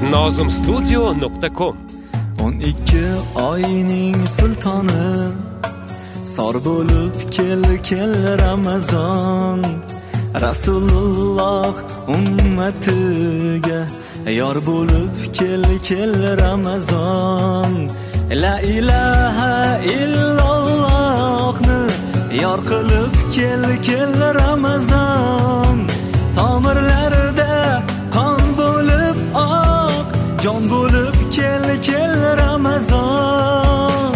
nozimstudio.com 12 oyning sultoni sor bo'lib kel Ramazon, Rasululloh ummatiga yor bo'lib kel Ramazon. La ilaha illallohni yor qilib kel Ramazon. Tomirlarda qon bo'lib oq, jon bo'lib kel Ramazon.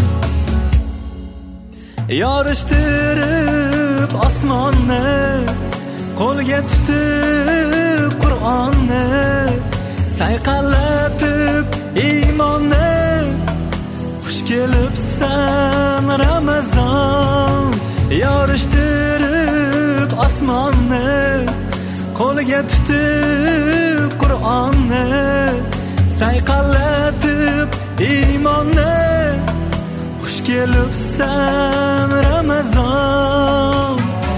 Yorishtirib osmonni, qo'lga tutib Qur'onni, sayqallatib iymonni, xush kelibsan Ramazon. Yorishtirib osmonni, qo'lga tutib Qur'onni, sayqallatib iymonni, xush kelibsan Ramazon.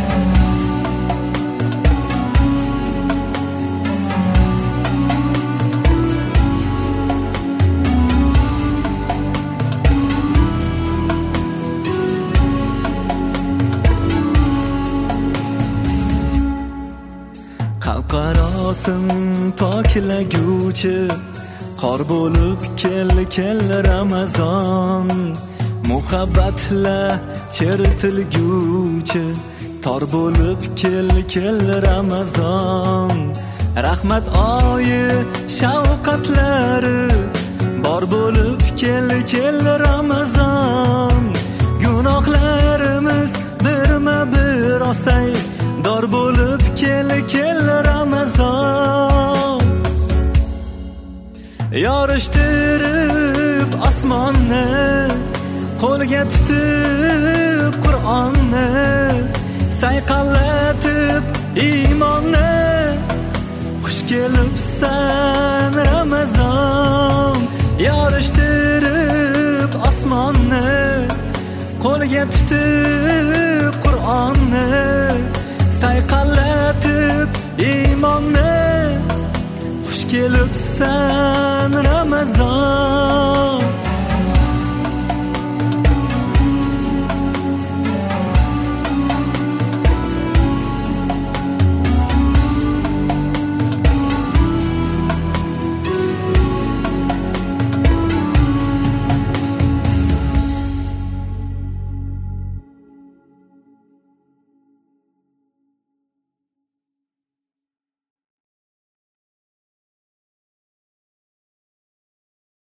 Qalqarosin poklaguvchi, qor bo'lib kel Ramazon. Muhabbatla chertilguvchi, tor bo'lib kel Ramazon. Rahmat oyi shavqatlari bor bo'lib kel Ramazon. Gunohlarimiz birma-bir osay, dor bo'lib kel Ramazon. Yorishtirib osmonni, qo'lga tutib Qur'onni, sayqallatib iymonni, xush kelibsan Ramazon. Yorishtirib osmonni, qo'lga tutib Qur'onni, sayqallatib iymonni, xush kelibsan Ramazon.